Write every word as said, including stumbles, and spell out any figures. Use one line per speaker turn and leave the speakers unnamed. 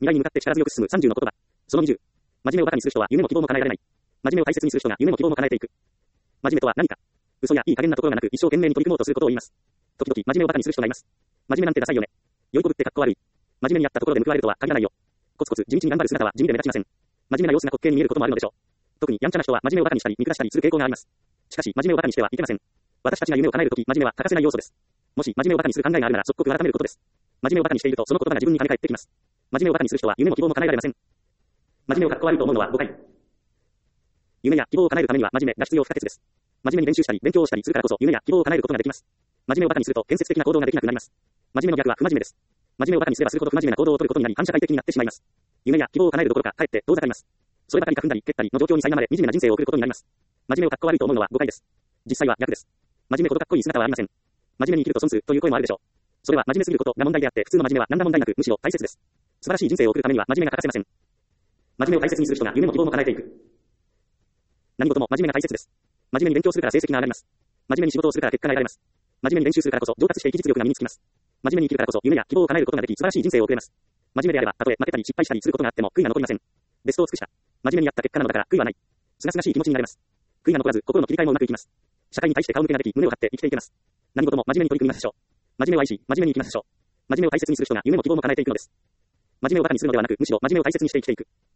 未来に向かって力強く進むさんじゅうの言葉。そのにじゅう。真面目を馬鹿にする人は夢も希望も叶えられない。真面目を大切にする人が夢も希望も叶えていく。真面目とは何か。嘘やいい加減なところがなく一生懸命に取り組もうとすることを言います。時々真面目を馬鹿にする人がいます。真面目なんてダサいよね。よいこぶってかっこ悪い。真面目にやったところで報われるとは限らないよ。コツコツ地道に頑張る姿は地味で目立ちません。真面目な様子が滑稽に見えることもあるのでしょう。特にやんちゃな人は真面目を馬鹿にしたり見下したりする傾向があります。しかし真面目を馬鹿にしてはいけません。私たちが夢を叶えるとき真面目は欠かせない要素です。もし真面目を馬鹿にする考えがあるなら即刻改めることです。真面目を馬鹿にしているとその言葉が自分に跳ね返ってきます。真面目を馬鹿にする人は夢も希望も叶えられません。真面目をかっこ悪いと思うのは誤解。夢や希望を叶えるためには真面目が必要不可欠です。真面目に練習したり勉強をしたりするからこそ夢や希望を叶えることができます。真面目を馬鹿にすると建設的な行動ができなくなります。真面目の逆は不真面目です。真面目を馬鹿にすればするほど不真面目な行動を取ることになり反社会的になってしまいます。夢や希望を叶えるどころかかえって遠ざかります。そればかりか踏んだり蹴ったりの状況に苛まれ惨めな人生を送ることになります。真面目をかっこ悪いと思うのは誤解です。実際は逆です。真面目ほどかっこいい姿はありません。真面目に生きると損するという声もあるでしょう。それは真面目すぎることが問題であって普通の真面目は何ら問題なくむしろ大切です。素晴らしい人生を送るためには真面目が欠かせません。真面目を大切にする人が夢も希望も叶えていく。何事も真面目が大切です。真面目に勉強するから成績が上がります。真面目に仕事をするから結果が得られます。真面目に練習するからこそ上達して意気実力が身につきます。真面目に生きるからこそ夢や希望を叶えることができ素晴らしい人生を送れます。真面目であればたとえ負けたり失敗したりすることがあっても悔いが残りません。ベストを尽くした。真面目にやった結果なのだから悔いはない。すがすがしい気持ちになれます。悔いが残らず心の切り替えもうまくいきます。社会に対して顔向けができ胸を張って生きていけます。何事も真面目に取り組みましょう。真面目を愛し真面目に生きましょう。真面目を大切にする人が夢も希望も叶えていくのです。真面目を馬鹿にするのではなくむしろ真面目を大切にして生きていく。